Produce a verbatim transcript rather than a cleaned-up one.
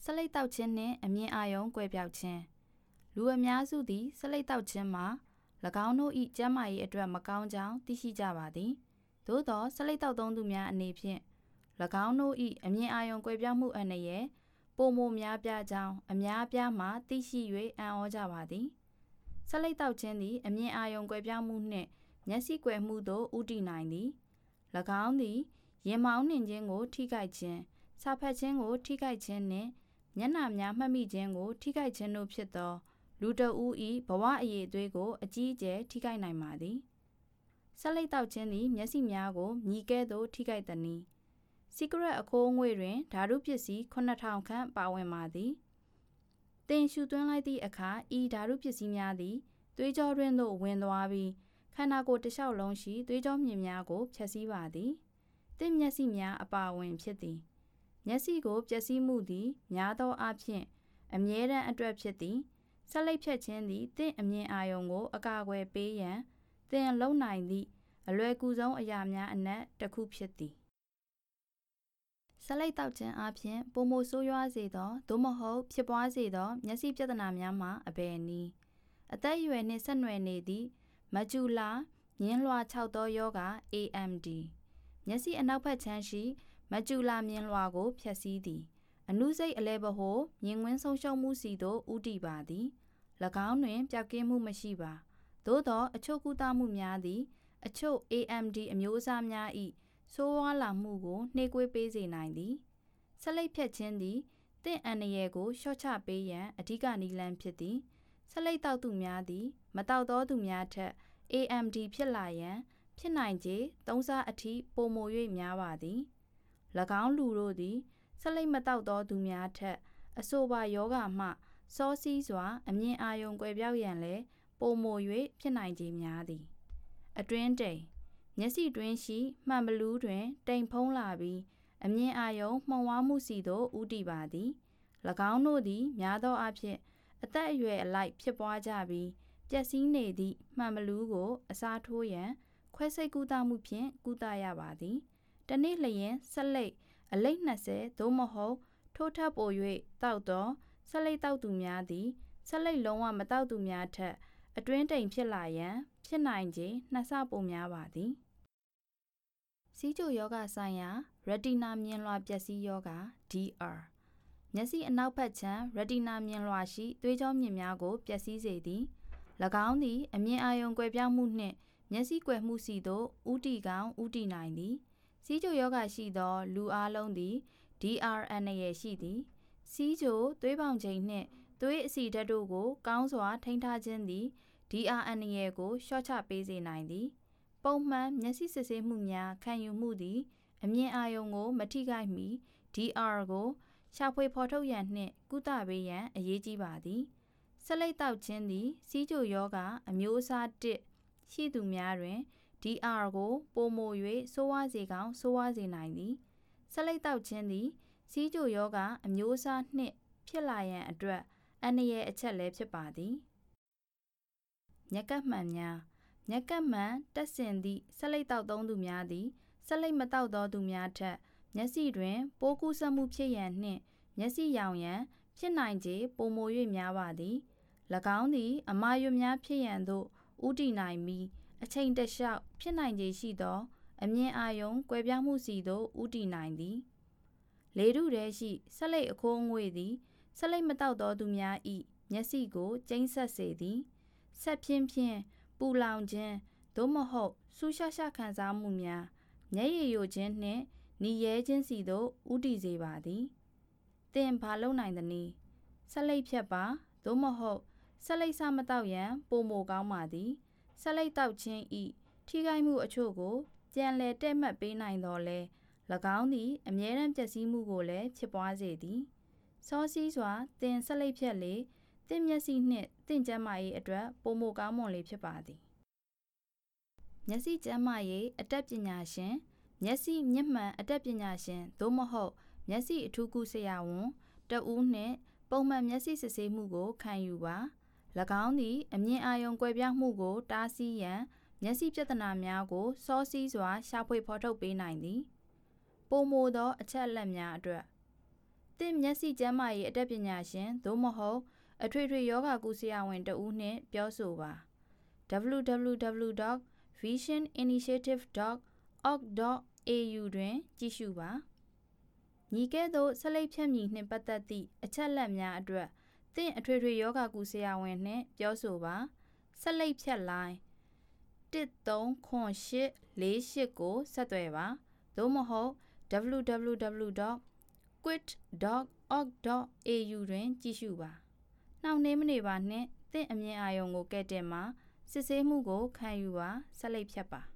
ဆက်လက်တောက်ခြင်းနှင့်အမြင်အာရုံကွဲပြောက်ခြင်းလူအများစုသည်ဆက်လက်တောက်ခြင်းမှာ၎င်းတို့၏ကျန်းမာရေးအတွက်မကောင်းကြောင်းသိရှိကြပါသည်သို့သောဆက်လက်တောက်သုံးသူများအနေဖြင့်၎င်းတို့၏အမြင်အာရုံကွဲပြောက်မှုအန္တရာယ်ပိုမိုများပြားကြောင်းအများအပြားမှသိရှိ၍အံ့ဩကြပါသည်ဆက်လက်တောက်ခြင်းသည်အမြင်အာရုံကွဲပြောက်မှုနှင့်မျက်စိကွယ်မှုသို့ဦးတည်နိုင်သည်၎င်းသည်ရင်မောင်းနှင်ခြင်းကိုထိခိုက်ခြင်းစာဖတ်ခြင်းကိုထိခိုက်ခြင်းနှင့်မျက်နှာများမှတ်မိခြင်းကိုထိခိုက်ခြင်းတို့ဖြစ်သောလူတဦး၏ဘဝအရေးအသွေးကိုအကြီးအကျယ်ထိခိုက်နိုင်ပါသည်ဆက်လက်တောက်ခြင်းသည်မျက်စိများကိုမြည်ကဲ့သို့ထိခိုက်သည်နီစီကရက်အခိုးအငွေ့တွင်ဓာတုပစ္စည်းခုနှစ်ထောင်ခန့်ပါဝင်ပါသည်သင်ရှူသွင်းလိုက်သည့်အခါဤဓာတုပစ္စည်းများသည်သွေးကြောတွင်သို့ဝင်သွားပြီးခန္ဓာကိုယ်တစ်လျှောက်လုံးရှိသွေးကြောမြစ်များကိုဖျက်ဆီးပါသည်သင်မျက်စိများအပါအဝင်ဖြစ်သည်မျက်စိကိုပျက်စီးမှုသည်များသောအားဖြင့်အမြဲတမ်းအတွက်ဖြစ်သည်ဆက်လက်ဖြတ်ခြင်းသည်သင်အမြင်အာရုံကိုအကာအကွယ်ပေးရန်သင်လုံနိုင်သည့်အလွယ်ကူဆုံးအရာများအနက်တစ်ခုဖြစ်သည်ဆက်လက်တောက်ခြင်းအပြင်ပုံမိုဆိုးရွားစေသောသို့မဟုတ်ဖြစ်ပွားစေသောမျက်စိပြဿနာများမှာအဘယ်နည်းအသက်အရွယ်နှင့်ဆက်နွယ်နေသည့်မကျူလာမြင်းလွှာခြောက်သောယောဂ A M D မျက်စိအနောက်ဘက်ခြမ်းရှိမကျူလာမြင်းလွှာကိုဖျက်ဆီးသည်အနုစိတ်အလဲဗဟိုမြင်ကွင်းဆုံးရှုံးမှုစီသို့ဦးတည်ပါသည်၎င်းတွင်ပျောက်ကင်းမှုမရှိပါသို့သောအချို့ကုသမှုများသည်အချို့ A M D အမျိုးအစားများ၏ဆိုးဝါးလာမှုကိုနှေးကွေးပေးစေနိုင်သည်ဆက်လက်ဖြတ်ခြင်းသည်သင့်အန္တရာယ်ကိုလျှော့ချပေးရန်အဓိကနည်းလမ်းဖြစ်သည်ဆက်လက်တောက်သူများသည်မတောက်သောသူများထက် A M D ဖြစ်လာရန်ဖြစ်နိုင်ခြေသုံးဆအထိပိုမို၍များပါသည်၎င်းလူတို့သည်ဆက်လက်မတောက်သောသူများထက်အဆိုပါယောဂမှစောစီးစွာအမြင်အာရုံကွယ်ပြောက်ရန်လည်းပိုမို၍ဖြစ်နိုင်ခြေများသည်အတွင်းတိမ်မျက်စိတွင်းရှိမှန်ဘလူးတွင်တိမ်ဖုံးလာပြီးအမြင်အာရုံမှုံဝါးမှုစီသို့ဦးတည်ပါသည်၎င်းတို့သည်များသောအားဖြင့်အသက်အရွယ်အလိုက်ဖြစ်ပွားကြပြီးပျက်စီးနေသည့်မှန်ဘလူးကိုအစားထိုးရန်ခွဲစိတ်ကုသမှုဖြင့်ကုသရပါသည်တနေ့လျင်ဆက်လက်အလိပ်နှစ်ဆယ်သို့မဟုတ်ထိုးထပ်ပို၍တောက်သောဆက်လက်တောက်သူများသည်ဆက်လက်လုံးဝမတောက်သူများထက်အတွင်းတိမ်ဖြစ်လာရန်ဖြစ်နိုင်ခြေနှစ်ဆပိုများပါသည်စီးကျိုယောဂဆိုင်ရာ retina မြင်လွှာပျက်စီးယောဂ D R မျက်စိအနောက်ဘက်ခြမ်း retina မြင်လွှာရှိသွေးကြောမြစ်များကိုပျက်စီးစေသည်၎င်းသည်အမြင်အာရုံကွယ်ပြောက်မှုနှင့်မျက်စိကွယ်မှုစီသို့ဦးတည်ကောင်းဦးတည်နိုင်သည်စီးကျိုယောဂရှိသောလူအားလုံးသည် D R အန္တရာယ်ရှိသည်စီးကျိုသွေးပေါင်ချိန်နှင့်သွေးအဆီဓာတ်တို့ကိုကောင်းစွာထိန်းထားခြင်းသည် D R အန္တရာယ်ကိုလျှော့ချပေးစေနိုင်သည်ပုံမှန်မျက်စိစစ်ဆေးမှုများခံယူမှုသည်အမြင်အာရုံကိုမထိခိုက်မီ D R ကိုရှာဖွေဖော်ထုတ်ရန်နှင့်ကုသပေးရန်အရေးကြီးပါသည်ဆက်လက်တောက်ခြင်းသည်စီးကျိုယောဂအမျိုးအစားတစ်ရှိသူများတွင် D R ကိုပိုမို၍ဆိုးဝါးစေကောင်းဆိုးဝါးစေနိုင်သည်ဆက်လက်တောက်ခြင်းသည်စီးကျိုယောဂအမျိုးအစားနှစ်ဖြစ်လာရန်အတွက်အန္တရာယ်အချက်လည်းဖြစ်ပါသည်မျက်ကပ်မှန်များမျက်ကပ်မှန်တက်ဆင်သည့်ဆက်လက်တောက်သုံးသူများသည်ဆက်လက်မတောက်သောသူများထက်မျက်စိတွင်ပိုးကူးစက်မှုဖြစ်ရန်နှင့်မျက်စိရောင်ရန်ဖြစ်နိုင်ခြေပိုမို၍များပါသည်၎င်းသည်အမာရွများဖြစ်ရန်သို့ဦးတည်နိုင်ပြီးအချိန်တစ်လျှောက်ဖြစ်နိုင်ခြေရှိသောအမြင်အာရုံကွယ်ပြောက်မှုစီသို့ဦးတည်နိုင်သည်လေထုထဲရှိဆက်လက်အခိုးအငွေ့သည်ဆက်လက်မတောက်သောသူများ၏မျက်စိကိုကျိန်းဆက်စေသည်ဆက်ဖြင်းဖြင်းပူလောင်ခြင်းသို့မဟုတ်ဆူးရှားရှားခံစားမှုများမျက်ရည်ယိုခြင်းနှင့်နီရဲခြင်းစီသို့ဦးတည်စေပါသည်သင်ဘာလုပ်နိုင်သနည်းဆက်လက်ဖြတ်ပါသို့မဟုတ်ဆက်လက်စမတောက်ရန်ပိုမိုကောင်းပါသည်ဆက်လက်တောက်ခြင်း၏ထိခိုက်မှုအချို့ကိုပြန်လည်တဲ့မှတ်ပေးနိုင်တော်လဲ၎င်းသည်အမြဲတမ်းပျက်စီးမှုကိုလည်းဖြစ်ပွားစေသည်စောစီးစွာသင်ဆက်လက်ဖြတ်လေသင်မျက်စိနှင့်သင်ကျန်းမာရေးအတွက်ပိုမိုကောင်းမွန်လေဖြစ်ပါသည်မျက်စိကျန်းမာရေးအတတ်ပညာရှင်မျက်စိမျက်မှန်အတတ်ပညာရှင်သို့မဟုတ်မျက်စိအထူးကုဆရာဝန်တဦးနှင့်ပုံမှန်မျက်စိစစ်ဆေးမှုကိုခံယူပါ၎င်းသည်အမြင်အာရုံကွယ်ပြောက်မှုကိုတားဆီးရန်မျက်စိပြဿနာများကိုစောစီးစွာရှာဖွေဖော်ထုတ်ပေးနိုင်သည်ပိုမိုသောအချက်အလက်များအတွက်သင်မျက်စိကျန်းမာရေးအတတ်ပညာရှင်သို့မဟုတ်အထွေထွေယောဂကုဆရာဝန်တဦးနှင့်ပြောဆိုပါ double-u double-u double-u dot vision initiative dot org dot a u တွင်ကြည့်ရှုပါညီကဲ့သို့ဆက်လက်ဖြတ်မြည်နှင့်ပတ်သက်သည့်အချက်လက်များအတွက်သင်အထွေထွေယောဂကုဆရာဝန်နှင့်ပြောဆိုပါဆက်လက်ဖြတ်လိုင်းတစ်သုံးခွန်ရှစ်လေးရှစ်ကိုဆက်သွယ်ပါသို့မဟုတ် double-u double-u double-u dot quit dot org dot a u တွင်ကြည့်ရှုပါနှောင့်နှေးမနေပါနှင့်သင်အမြင်အာရုံကိုကဲ့တင်မှာစစ်ဆေးမှုကိုခံယူပါဆက်လက်ဖြတ်ပါ